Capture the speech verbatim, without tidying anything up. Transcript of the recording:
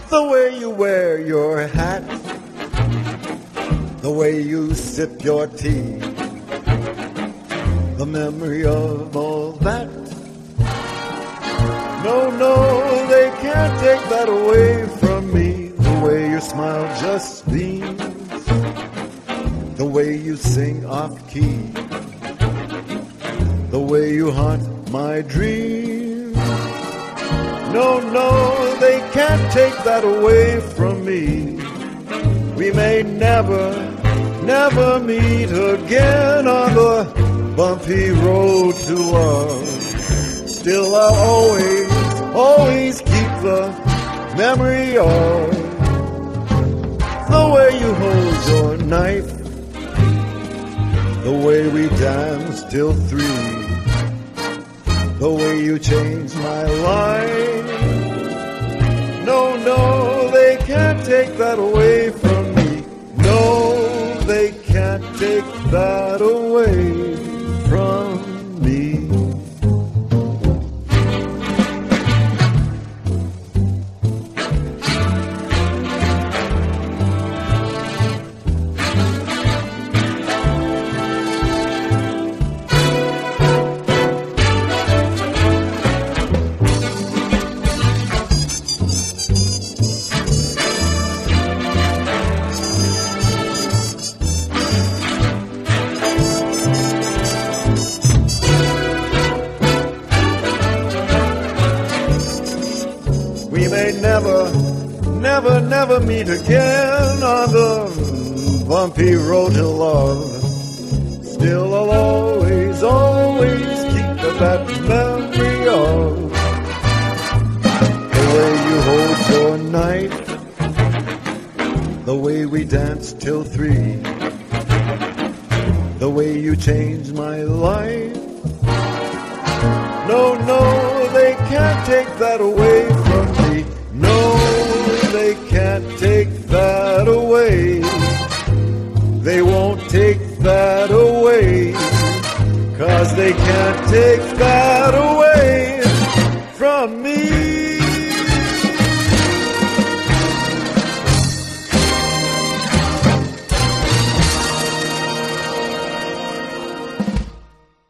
The way you wear your hat, the way you sip your tea, the memory of all that. No, no, they can't take that away from me. The way your smile just beams, the way you sing off key, the way you haunt my dreams. No, no, they can't take that away from me. We may never, never meet again on the bumpy road to love. Still I'll always, always keep the memory of the way you hold your knife, the way we danced till three, the way you changed my life. No, no, they can't take that away from me. No, they can't take that away from me. We may never, never, never meet again on the bumpy road to love. Still I'll always, always keep that memory of the way you hold your knife, the way we danced till three, the way you changed my life. No, no, they can't take that away from me. No, they can't take that away. They won't take that away, 'cause they can't take that away.